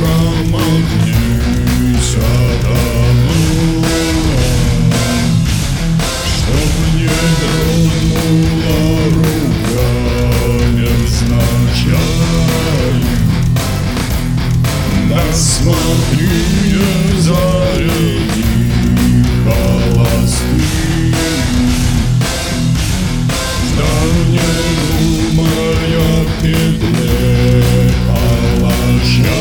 промахнись одому, чтоб не тронула рука невзначай. Да смотри, не заряди холостым, да не думай о петле палача.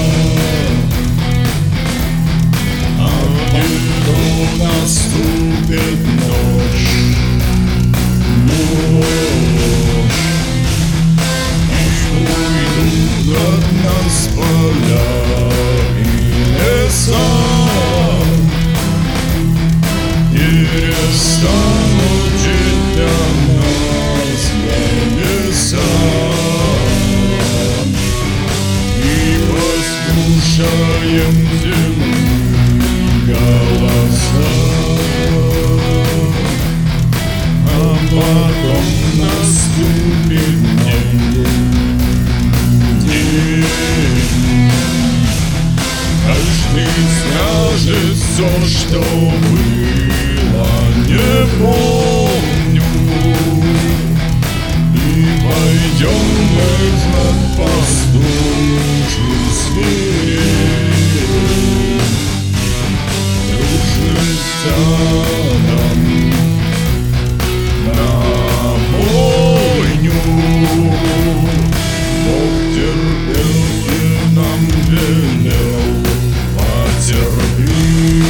А где-то наступит ночь, ночь, и уйдут от нас поля и леса, перестанут жить для нас небеса, и послушаем земные голоса. А потом наступит день, каждый скажет все, что было, не помню, и пойдем мы знак пастуший свирепый, дружным стадом на бойню. Бог терпел и нам велел потерпи.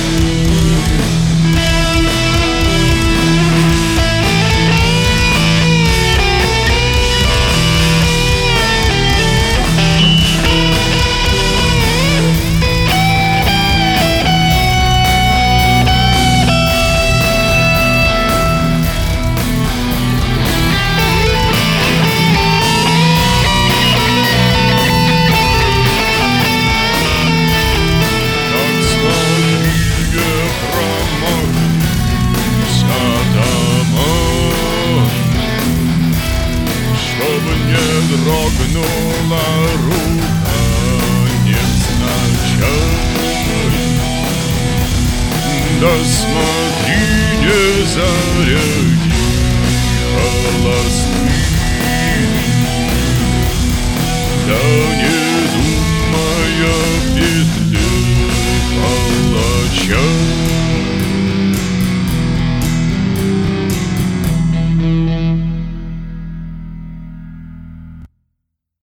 Дрогнула рука невзначай. Да смотри, не заряди холостым,